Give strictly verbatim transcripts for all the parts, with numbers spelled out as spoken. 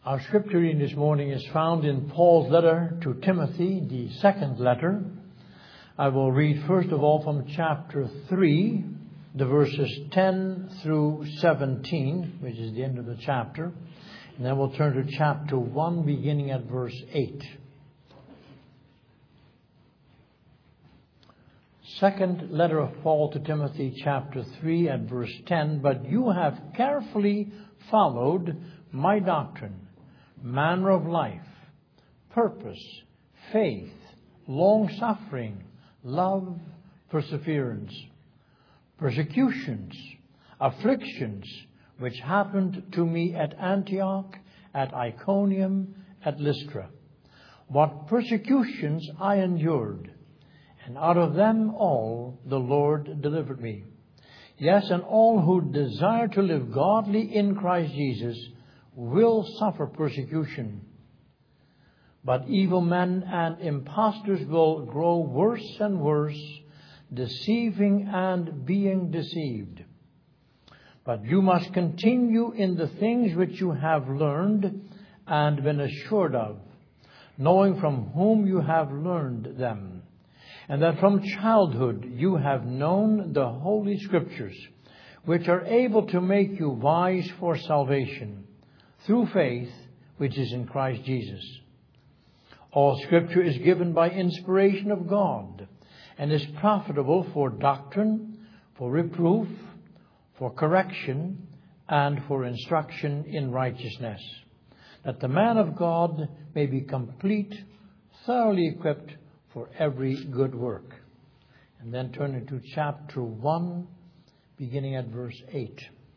Our scripture reading this morning is found in Paul's letter to Timothy, the second letter. I will read first of all from chapter three, the verses ten through seventeen, which is the end of the chapter. And then we'll turn to chapter one, beginning at verse eight. Second letter of Paul to Timothy, chapter three and verse ten. But you have carefully followed my doctrine, manner of life, purpose, faith, long-suffering, love, perseverance, persecutions, afflictions, which happened to me at Antioch, at Iconium, at Lystra. What persecutions I endured, and out of them all the Lord delivered me. Yes, and all who desire to live godly in Christ Jesus will suffer persecution. But evil men and impostors will grow worse and worse, deceiving and being deceived. But you must continue in the things which you have learned and been assured of, knowing from whom you have learned them, and that from childhood you have known the Holy Scriptures, which are able to make you wise for salvation, through faith which is in Christ Jesus. All Scripture is given by inspiration of God, and is profitable for doctrine, for reproof, for correction, and for instruction in righteousness, that the man of God may be complete, thoroughly equipped for every good work. And then turn into chapter one, beginning at verse eight.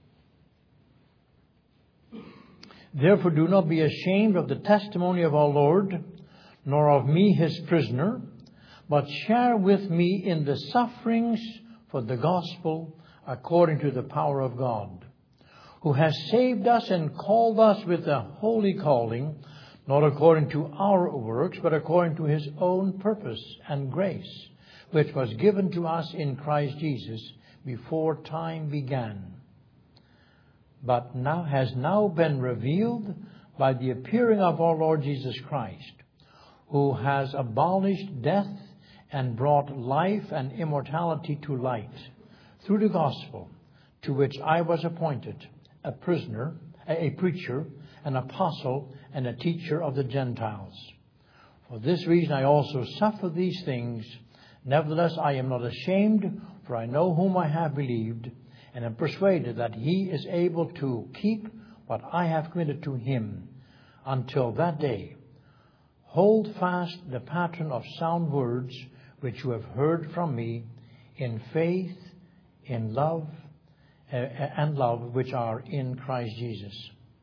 Therefore do not be ashamed of the testimony of our Lord, nor of me his prisoner, but share with me in the sufferings for the gospel according to the power of God, who has saved us and called us with a holy calling, not according to our works, but according to his own purpose and grace, which was given to us in Christ Jesus before time began, but now has now been revealed by the appearing of our Lord Jesus Christ, who has abolished death and brought life and immortality to light through the gospel, to which I was appointed, a prisoner, a preacher, an apostle, and a teacher of the Gentiles. For this reason I also suffer these things. Nevertheless I am not ashamed, for I know whom I have believed, and am persuaded that he is able to keep what I have committed to him until that day. Hold fast the pattern of sound words which you have heard from me, in faith, in love, uh, and love which are in Christ Jesus.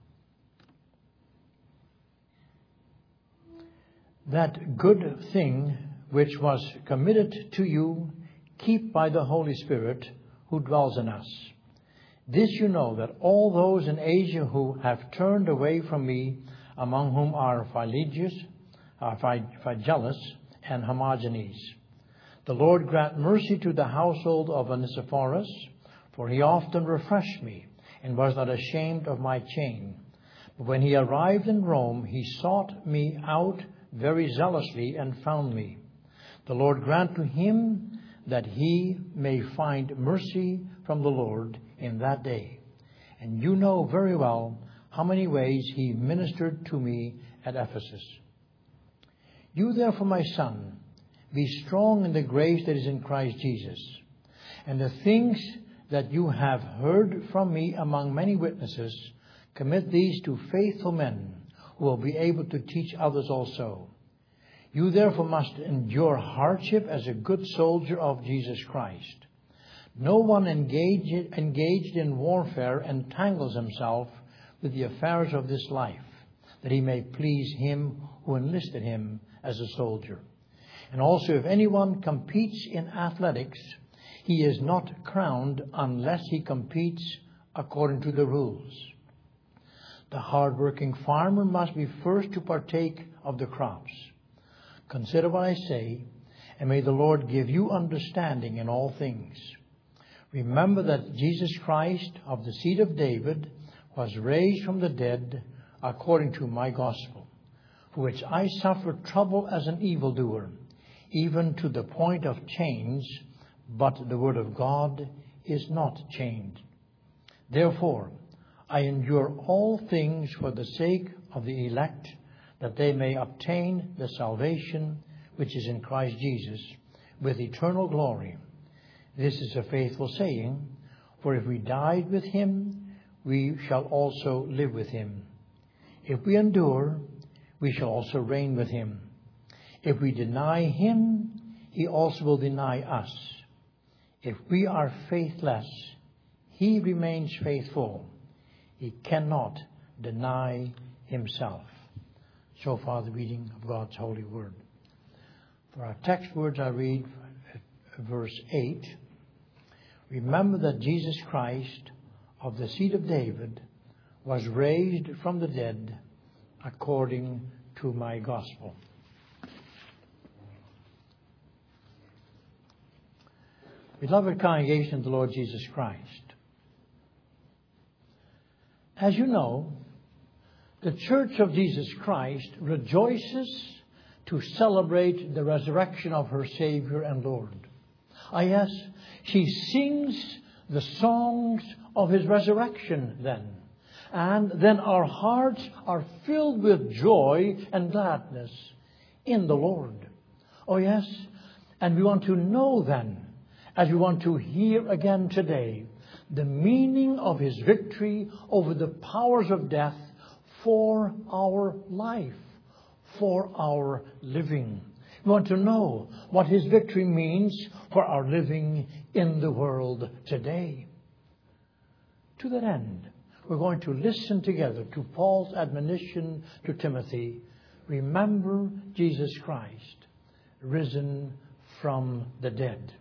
That good thing which was committed to you, keep by the Holy Spirit who dwells in us. This you know, that all those in Asia who have turned away from me, among whom are Philologus, uh, Phygellus, and Hermogenes. The Lord grant mercy to the household of Onesiphorus, for he often refreshed me, and was not ashamed of my chain. But when he arrived in Rome, he sought me out very zealously and found me. The Lord grant to him that he may find mercy from the Lord in that day. And you know very well how many ways he ministered to me at Ephesus. You therefore, my son, be strong in the grace that is in Christ Jesus. And the things that you have heard from me among many witnesses, commit these to faithful men who will be able to teach others also. You therefore must endure hardship as a good soldier of Jesus Christ. No one engaged, engaged in warfare entangles himself with the affairs of this life, that he may please him who enlisted him as a soldier. And also, if anyone competes in athletics, he is not crowned unless he competes according to the rules. The hard-working farmer must be first to partake of the crops. Consider what I say, and may the Lord give you understanding in all things. Remember that Jesus Christ, of the seed of David, was raised from the dead according to my gospel, for which I suffered trouble as an evildoer, even to the point of chains, but the word of God is not chained. Therefore, I endure all things for the sake of the elect, that they may obtain the salvation which is in Christ Jesus, with eternal glory. This is a faithful saying, for if we died with him, we shall also live with him. If we endure, we shall also reign with him. If we deny him, he also will deny us. If we are faithless, he remains faithful. He cannot deny himself. So far, the reading of God's holy word. For our text words, I read verse eight. Remember that Jesus Christ, of the seed of David, was raised from the dead according to my gospel. Beloved congregation of the Lord Jesus Christ, as you know, the Church of Jesus Christ rejoices to celebrate the resurrection of her Savior and Lord. Ah, yes, she sings the songs of his resurrection then. And then our hearts are filled with joy and gladness in the Lord. Oh yes, and we want to know then, as we want to hear again today, the meaning of his victory over the powers of death for our life, for our living. We want to know what his victory means for our living in the world today. To that end, we're going to listen together to Paul's admonition to Timothy. Remember Jesus Christ, risen from the dead.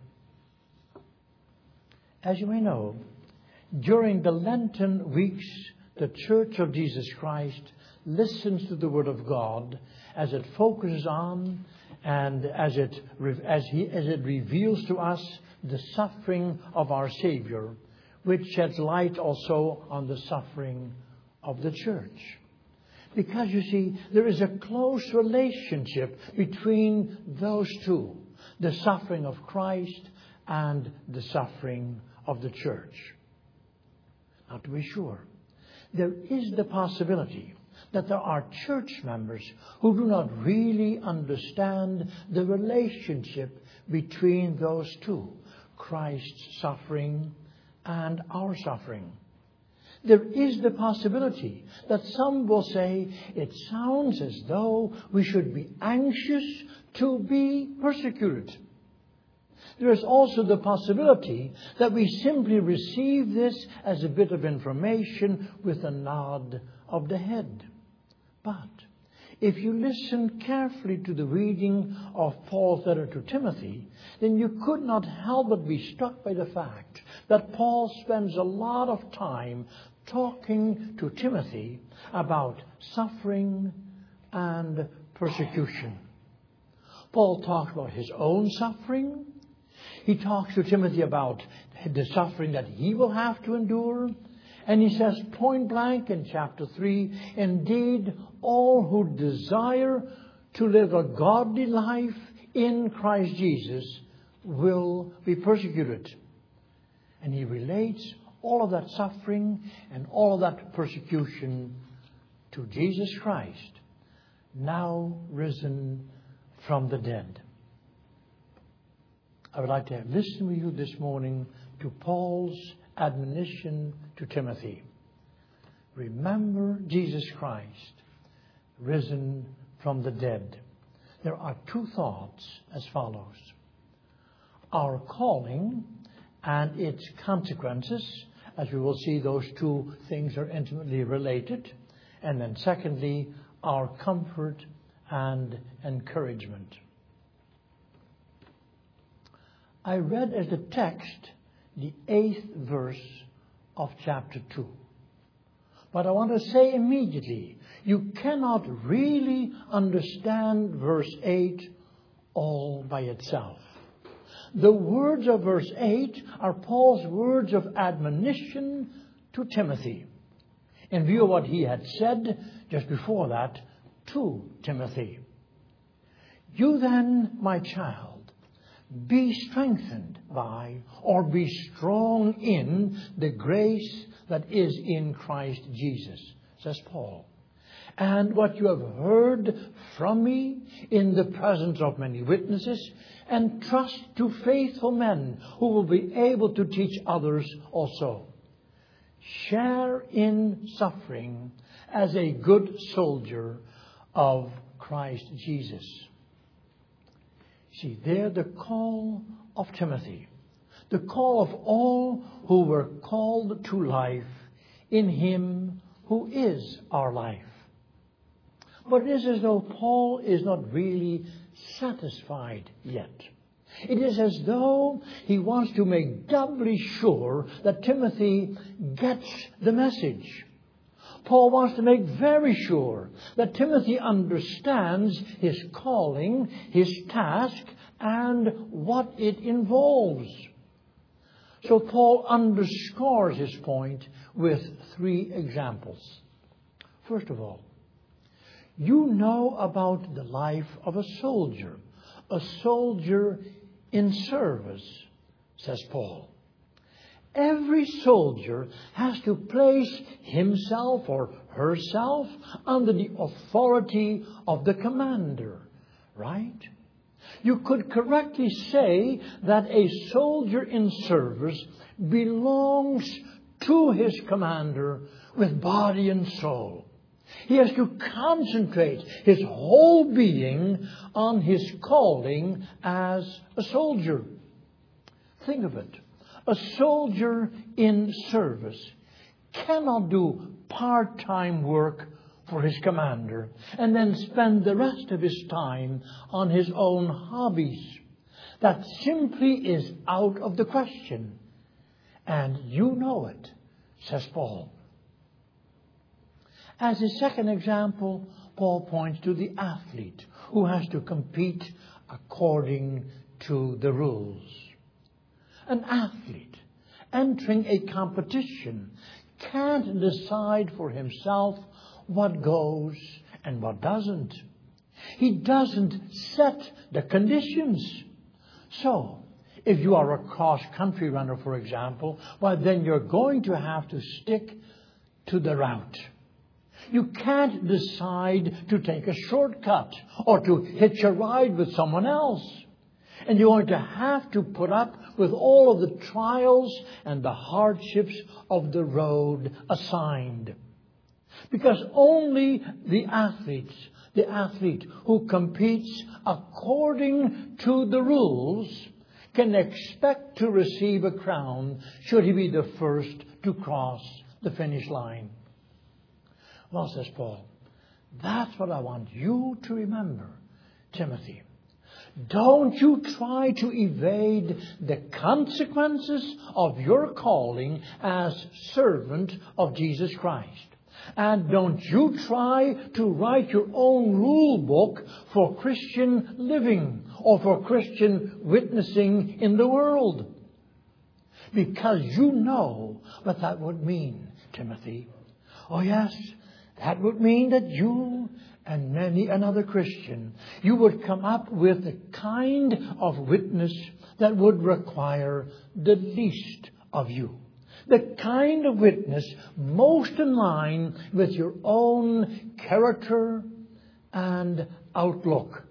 As you may know, during the Lenten weeks, the Church of Jesus Christ listens to the Word of God as it focuses on and as it, as, he, as it reveals to us the suffering of our Savior, which sheds light also on the suffering of the church. Because, you see, there is a close relationship between those two, the suffering of Christ and the suffering of the church. Now, to be sure, there is the possibility that there are church members who do not really understand the relationship between those two, Christ's suffering and our suffering. There is the possibility that some will say, it sounds as though we should be anxious to be persecuted. There is also the possibility that we simply receive this as a bit of information with a nod of the head. But if you listen carefully to the reading of Paul's letter to Timothy, then you could not help but be struck by the fact that Paul spends a lot of time talking to Timothy about suffering and persecution. Paul talks about his own suffering. He talks to Timothy about the suffering that he will have to endure. And he says point blank in chapter three, indeed, all who desire to live a godly life in Christ Jesus will be persecuted. And he relates all of that suffering and all of that persecution to Jesus Christ, now risen from the dead. I would like to listen with you this morning to Paul's admonition to Timothy. Remember Jesus Christ, risen from the dead. There are two thoughts as follows. Our calling and its consequences, as we will see, those two things are intimately related. And then secondly, our comfort and encouragement. I read as the text the eighth verse of chapter two. But I want to say immediately, you cannot really understand verse eight all by itself. The words of verse eight are Paul's words of admonition to Timothy. in view of what he had said just before that to Timothy. You then, my child, be strengthened by or be strong in the grace that is in Christ Jesus, says Paul. And what you have heard from me in the presence of many witnesses, and trust to faithful men who will be able to teach others also. Share in suffering as a good soldier of Christ Jesus. See, there the call of Timothy, the call of all who were called to life in Him who is our life. But it is as though Paul is not really satisfied yet. It is as though he wants to make doubly sure that Timothy gets the message. Paul wants to make very sure that Timothy understands his calling, his task, and what it involves. So Paul underscores his point with three examples. First of all, you know about the life of a soldier, a soldier in service, says Paul. Every soldier has to place himself or herself under the authority of the commander, right? You could correctly say that a soldier in service belongs to his commander with body and soul. He has to concentrate his whole being on his calling as a soldier. Think of it. A soldier in service cannot do part-time work for his commander and then spend the rest of his time on his own hobbies. That simply is out of the question. And you know it, says Paul. As a second example, Paul points to the athlete who has to compete according to the rules. An athlete entering a competition can't decide for himself what goes and what doesn't. He doesn't set the conditions. So, if you are a cross-country runner, for example, well, then you're going to have to stick to the route. You can't decide to take a shortcut or to hitch a ride with someone else. And you're going to have to put up with all of the trials and the hardships of the road assigned. Because only the athletes, the athlete who competes according to the rules can expect to receive a crown should he be the first to cross the finish line. Well, says Paul, that's what I want you to remember, Timothy. Don't you try to evade the consequences of your calling as servant of Jesus Christ. And don't you try to write your own rule book for Christian living or for Christian witnessing in the world. Because you know what that would mean, Timothy. Oh yes, that would mean that you and many another Christian, you would come up with the kind of witness that would require the least of you. The kind of witness most in line with your own character and outlook.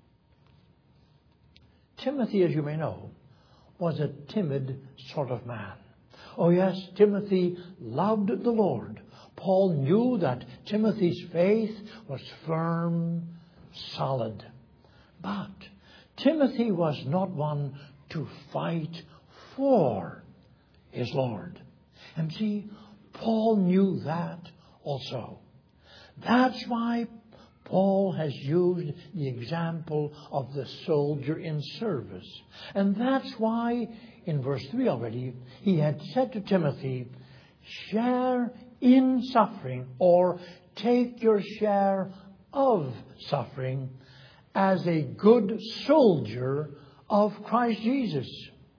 Timothy, as you may know, was a timid sort of man. Oh yes, Timothy loved the Lord. Paul knew that Timothy's faith was firm, solid. But Timothy was not one to fight for his Lord. And see, Paul knew that also. That's why Paul has used the example of the soldier in service. And that's why, in verse three already, he had said to Timothy, share in suffering, or take your share of suffering as a good soldier of Christ Jesus.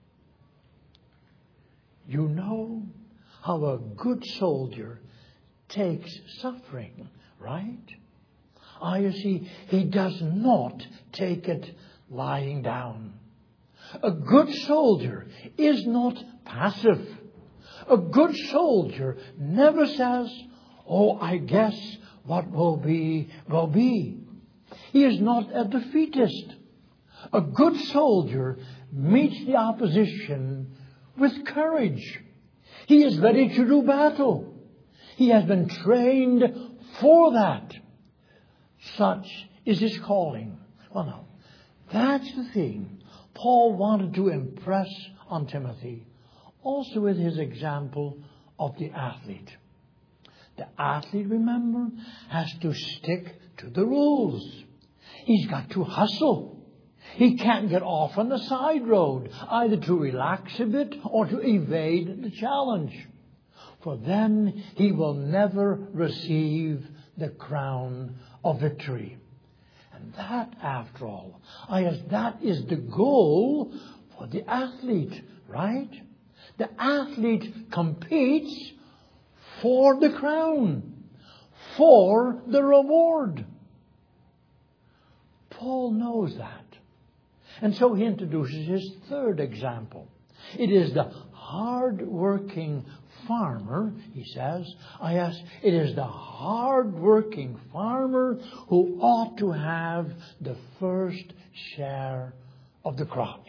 You know how a good soldier takes suffering, right? Ah, you see, he does not take it lying down. A good soldier is not passive. A good soldier never says, oh, I guess what will be, will be. He is not a defeatist. A good soldier meets the opposition with courage. He is ready to do battle. He has been trained for that. Such is his calling. Well, no, that's the thing Paul wanted to impress on Timothy, also with his example of the athlete. The athlete, remember, has to stick to the rules. He's got to hustle. He can't get off on the side road, either to relax a bit or to evade the challenge. For then he will never receive the crown of victory. And that, after all, I guess that is the goal for the athlete, right? The athlete competes for the crown, for the reward. Paul knows that. And so he introduces his third example. It is the hard-working farmer, he says. I ask, it is the hard-working farmer who ought to have the first share of the crops.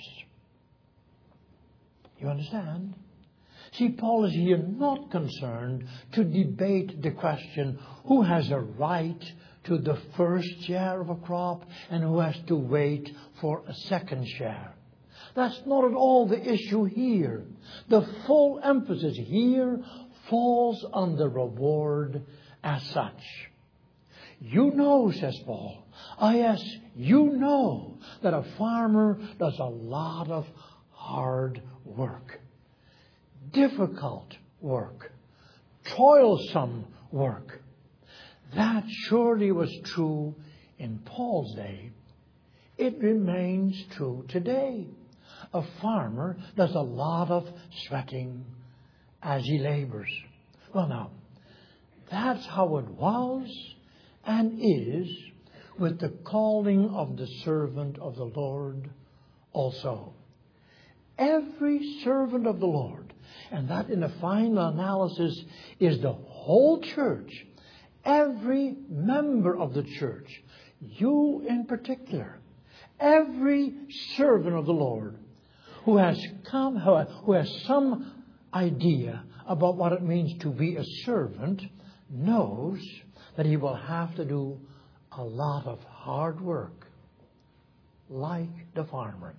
You understand? See, Paul is here not concerned to debate the question who has a right to the first share of a crop and who has to wait for a second share. That's not at all the issue here. The full emphasis here falls on the reward as such. You know, says Paul, ah, yes, you know that a farmer does a lot of hard work. Difficult work. Toilsome work. That surely was true in Paul's day. It remains true today. A farmer does a lot of sweating as he labors. Well, now, that's how it was and is with the calling of the servant of the Lord also. Every servant of the Lord, and that in the final analysis is the whole church, every member of the church, you in particular, every servant of the Lord who has come, who has some idea about what it means to be a servant, knows that he will have to do a lot of hard work, like the farmer.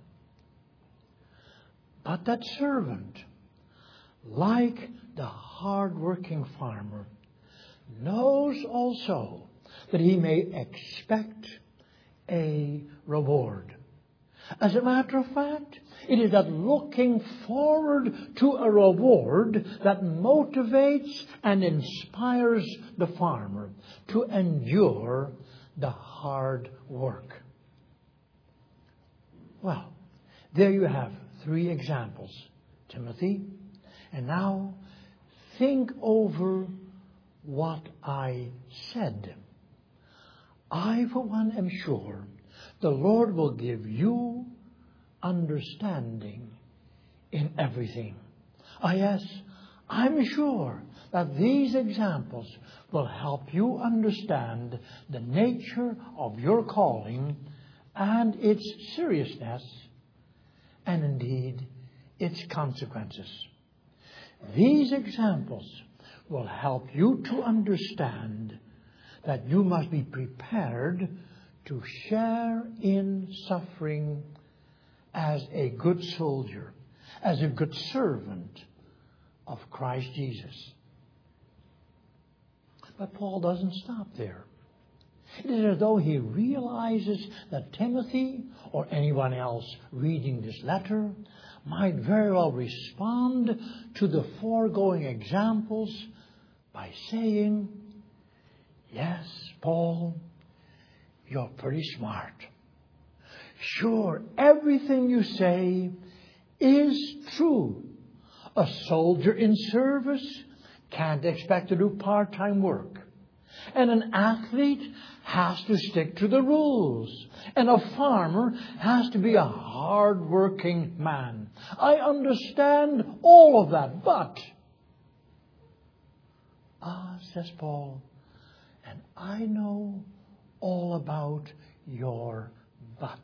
But that servant, like the hard-working farmer, knows also that he may expect a reward. As a matter of fact, it is that looking forward to a reward that motivates and inspires the farmer to endure the hard work. Well, there you have three examples, Timothy. And now think over what I said. I, for one, am sure the Lord will give you understanding in everything. Ah, yes, I'm sure that these examples will help you understand the nature of your calling and its seriousness, and indeed its consequences. These examples will help you to understand that you must be prepared to share in suffering as a good soldier, as a good servant of Christ Jesus. But Paul doesn't stop there. It is as though he realizes that Timothy, or anyone else reading this letter, might very well respond to the foregoing examples by saying, yes, Paul, you're pretty smart. Sure, everything you say is true. A soldier in service can't expect to do part-time work. And an athlete has to stick to the rules. And a farmer has to be a hard-working man. I understand all of that, but... Ah, says Paul, and I know all about your buts.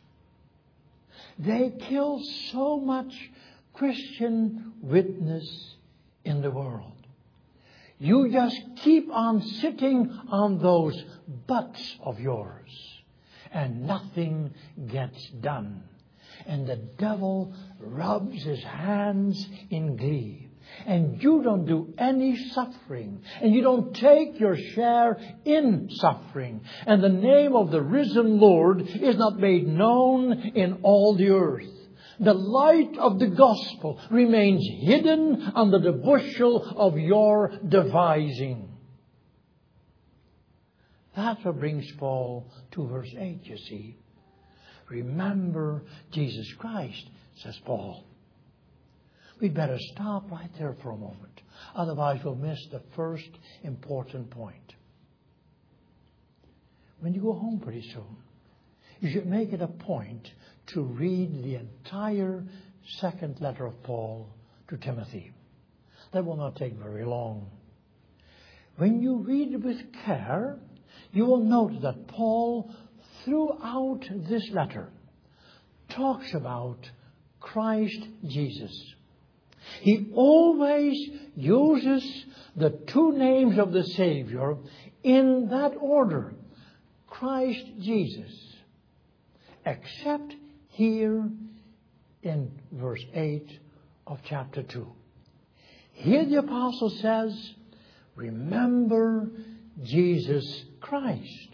They kill so much Christian witness in the world. You just keep on sitting on those buts of yours, and nothing gets done. And the devil rubs his hands in glee. And you don't do any suffering. And you don't take your share in suffering. And the name of the risen Lord is not made known in all the earth. The light of the gospel remains hidden under the bushel of your devising. That's what brings Paul to verse eight, you see. Remember Jesus Christ, says Paul. We'd better stop right there for a moment. Otherwise, we'll miss the first important point. When you go home pretty soon, you should make it a point to read the entire second letter of Paul to Timothy. That will not take very long. When you read it with care, you will note that Paul, throughout this letter, talks about Christ Jesus. He always uses the two names of the Savior in that order. Christ Jesus. Except here in verse eight of chapter two. Here the apostle says, remember Jesus Christ.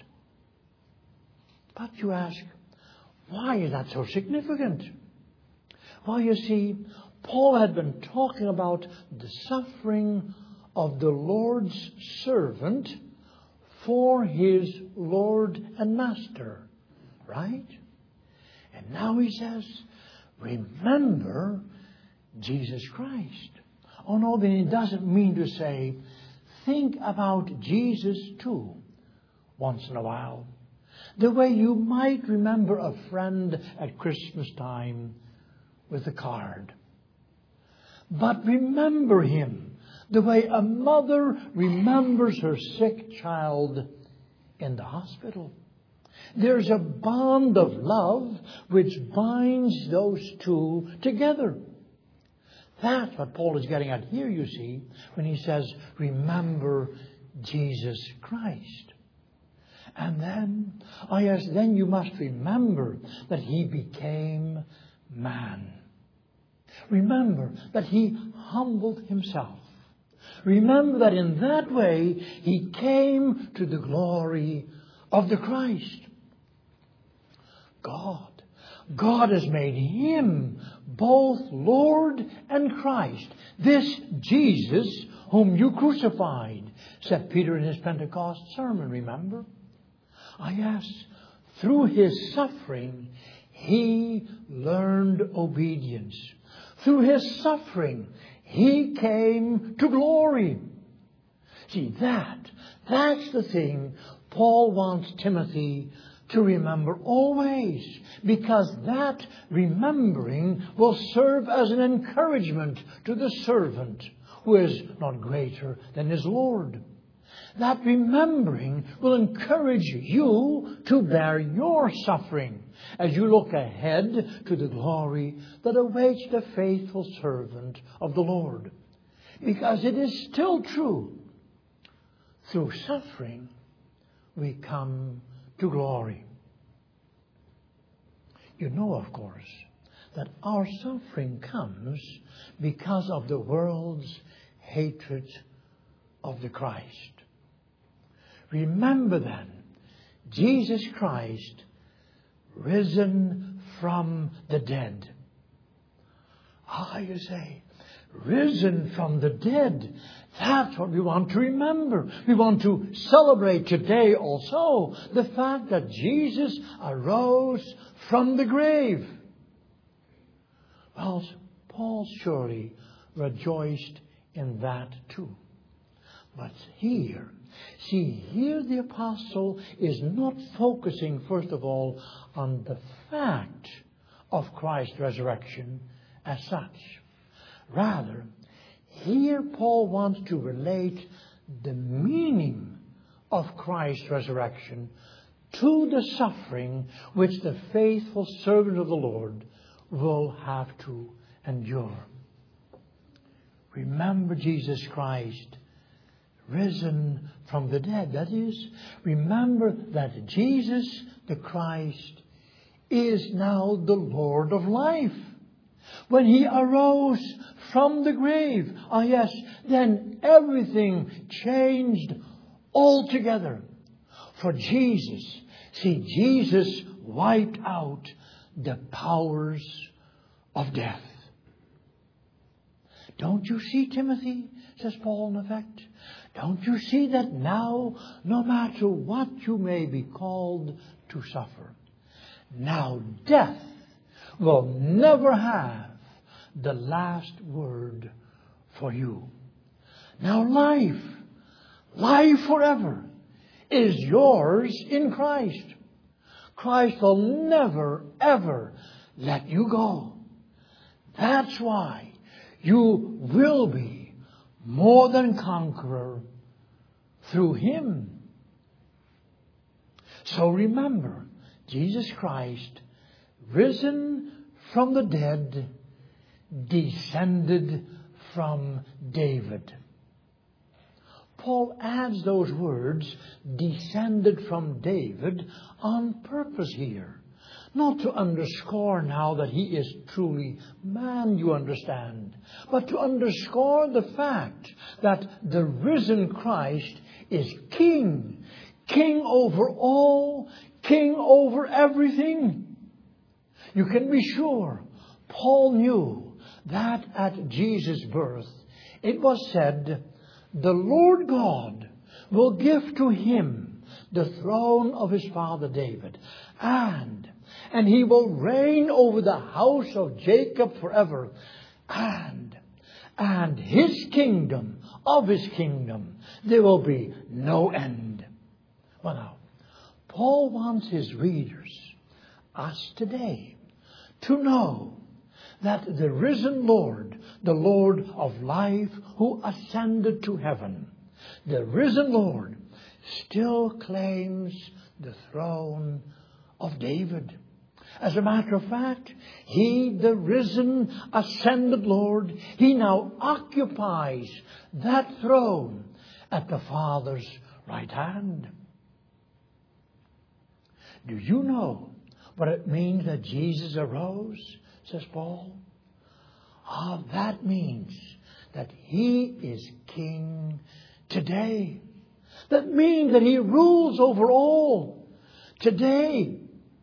But you ask, why is that so significant? Well, you see, Paul had been talking about the suffering of the Lord's servant for his Lord and Master, right? And now he says, remember Jesus Christ. Oh no, then it doesn't mean to say, think about Jesus too, once in a while. The way you might remember a friend at Christmas time with a card. But remember him the way a mother remembers her sick child in the hospital. There's a bond of love which binds those two together. That's what Paul is getting at here, you see, when he says, remember Jesus Christ. And then, oh yes, then you must remember that he became man. Remember that he humbled himself. Remember that in that way he came to the glory of the Christ. God. God has made him both Lord and Christ. This Jesus whom you crucified, said Peter in his Pentecost sermon, remember? Ah, yes, through his suffering he learned obedience. Through his suffering, he came to glory. See, that, that's the thing Paul wants Timothy to remember always, because that remembering will serve as an encouragement to the servant who is not greater than his Lord. That remembering will encourage you to bear your suffering as you look ahead to the glory that awaits the faithful servant of the Lord. Because it is still true. Through suffering, we come to glory. You know, of course, that our suffering comes because of the world's hatred of the Christ. Remember then, Jesus Christ risen from the dead. Ah, you say, risen from the dead. That's what we want to remember. We want to celebrate today also the fact that Jesus arose from the grave. Well, Paul surely rejoiced in that too. But here, see, here the apostle is not focusing, first of all, on the fact of Christ's resurrection as such. Rather, here Paul wants to relate the meaning of Christ's resurrection to the suffering which the faithful servant of the Lord will have to endure. Remember Jesus Christ, risen from the dead. That is, remember that Jesus the Christ is now the Lord of life. When He arose from the grave, ah yes, then everything changed altogether. For Jesus, see, Jesus wiped out the powers of death. Don't you see, Timothy, says Paul in effect, don't you see that now, no matter what you may be called to suffer, now death will never have the last word for you. Now life, life forever, is yours in Christ. Christ will never, ever let you go. That's why you will be more than conqueror through Him. So remember, Jesus Christ, risen from the dead, descended from David. Paul adds those words, descended from David, on purpose here. Not to underscore now that He is truly man, you understand, but to underscore the fact that the risen Christ is King. King over all, King over everything. You can be sure Paul knew that at Jesus' birth it was said, the Lord God will give to Him the throne of His father David, and and He will reign over the house of Jacob forever, and and His kingdom, of His kingdom, there will be no end. Well now, Paul wants his readers, us today, to know that the risen Lord, the Lord of life who ascended to heaven, the risen Lord still claims the throne of David. As a matter of fact, He, the risen, ascended Lord, He now occupies that throne at the Father's right hand. Do you know what it means that Jesus arose, says Paul? Ah, that means that He is King today. That means that He rules over all today.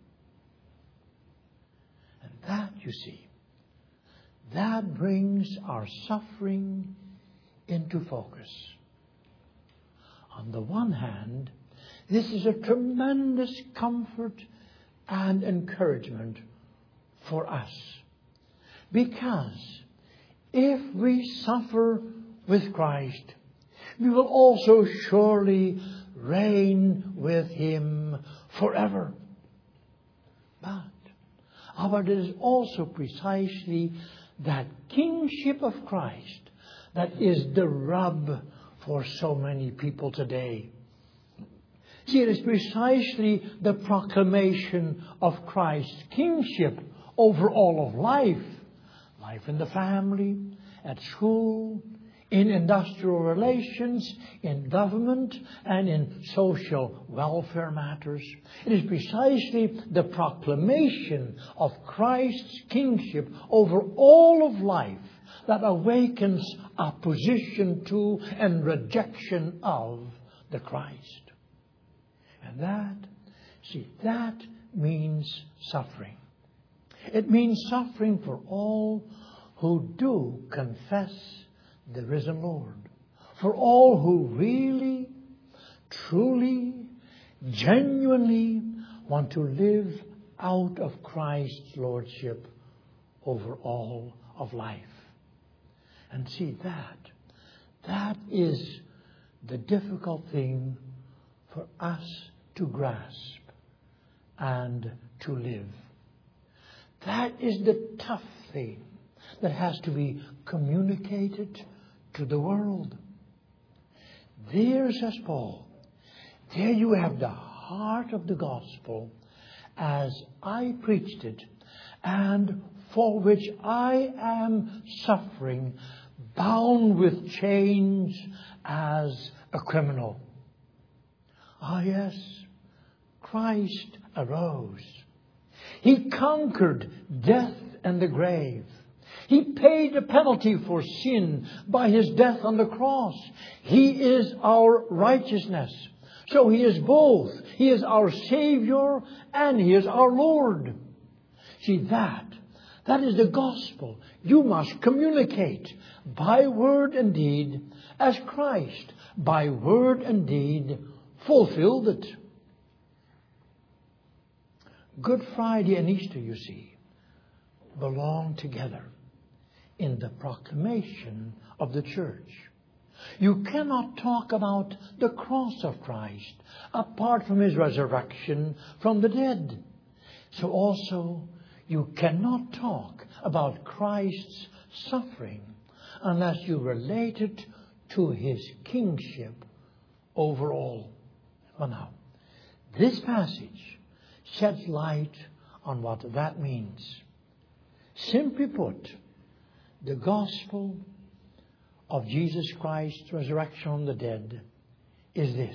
And that, you see, that brings our suffering into focus. On the one hand, this is a tremendous comfort and encouragement for us. Because if we suffer with Christ, we will also surely reign with Him forever. But, but it is also precisely that kingship of Christ that is the rub for so many people today. See, it is precisely the proclamation of Christ's kingship over all of life. Life in the family, at school, in industrial relations, in government, and in social welfare matters. It is precisely the proclamation of Christ's kingship over all of life that awakens opposition to and rejection of the Christ. And that, see, that means suffering. It means suffering for all who do confess the risen Lord. For all who really, truly, genuinely want to live out of Christ's lordship over all of life. And see, that, that is the difficult thing for us to grasp and to live. That is the tough thing that has to be communicated to the world. There, says Paul, there you have the heart of the gospel as I preached it, and for which I am suffering, bound with chains as a criminal. Ah, yes, Christ arose. He conquered death and the grave. He paid the penalty for sin by His death on the cross. He is our righteousness. So He is both. He is our Savior and He is our Lord. See, that, that is the gospel. You must communicate by word and deed as Christ, by word and deed, fulfilled it. Good Friday and Easter, you see, belong together in the proclamation of the church. You cannot talk about the cross of Christ apart from His resurrection from the dead. So also, you cannot talk about Christ's suffering unless you relate it to His kingship over all. Well, now, this passage sheds light on what that means. Simply put, the gospel of Jesus Christ's resurrection from the dead is this.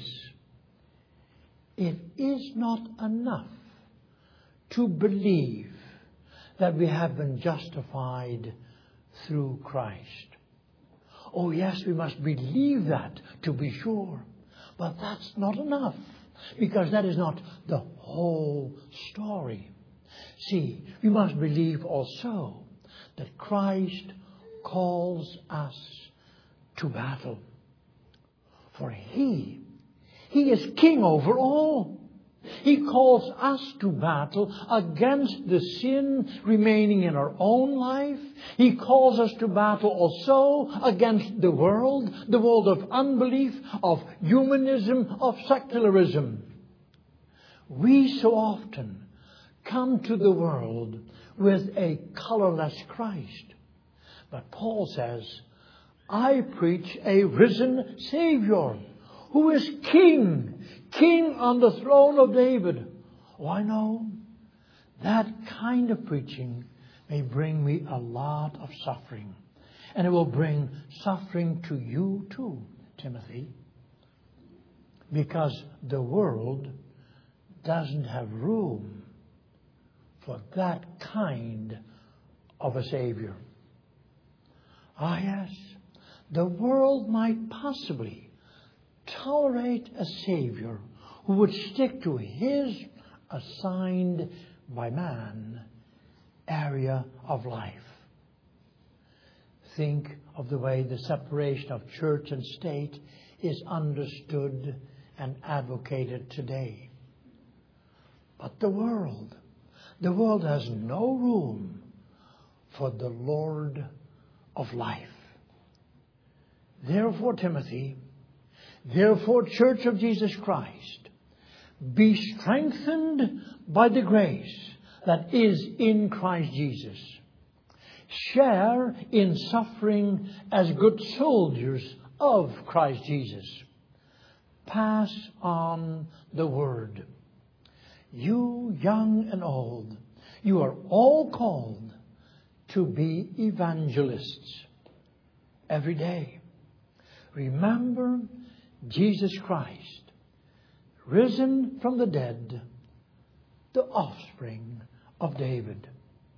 It is not enough to believe that we have been justified through Christ. Oh yes, we must believe that to be sure. But that's not enough, because that is not the whole story. See, we must believe also that Christ calls us to battle. For He, He is King over all. He calls us to battle against the sin remaining in our own life. He calls us to battle also against the world, the world of unbelief, of humanism, of secularism. We so often come to the world with a colorless Christ. But Paul says, I preach a risen Savior who is King, King on the throne of David. Oh, I know that kind of preaching may bring me a lot of suffering. And it will bring suffering to you too, Timothy. Because the world doesn't have room for that kind of a Savior. Ah, yes, the world might possibly tolerate a Savior who would stick to His assigned by man area of life. Think of the way the separation of church and state is understood and advocated today. But the world, the world has no room for the Lord of life. Therefore, Timothy, therefore, Church of Jesus Christ, be strengthened by the grace that is in Christ Jesus. Share in suffering as good soldiers of Christ Jesus. Pass on the word. You, young and old, you are all called to be evangelists every day. Remember Jesus Christ, risen from the dead, the offspring of David.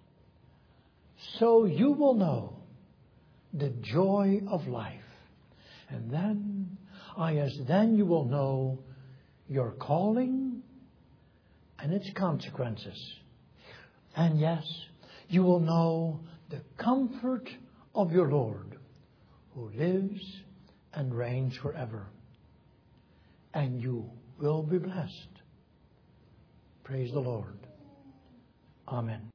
So you will know the joy of life. And then, I as then you will know your calling and its consequences. And yes, you will know the comfort of your Lord, who lives and reigns forever. And you will be blessed. Praise the Lord. Amen.